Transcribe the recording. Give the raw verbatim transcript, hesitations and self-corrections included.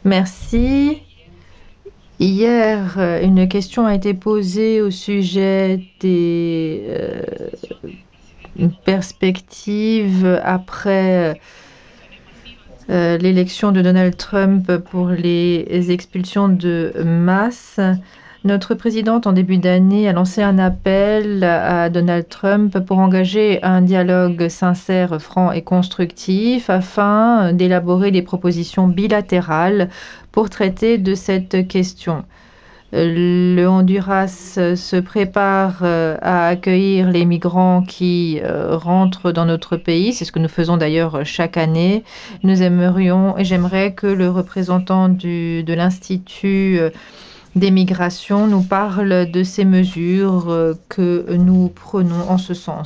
Merci. Hier, euh, une question a été posée au sujet des euh, perspectives après euh, l'élection de Donald Trump pour les expulsions de masse. Notre présidente, en début d'année, a lancé un appel à Donald Trump pour engager un dialogue sincère, franc et constructif afin d'élaborer des propositions bilatérales pour traiter de cette question. Le Honduras se prépare à accueillir les migrants qui rentrent dans notre pays. C'est ce que nous faisons d'ailleurs chaque année. Nous aimerions et j'aimerais que le représentant du, de l'Institut des migrations nous parle de ces mesures que nous prenons en ce sens.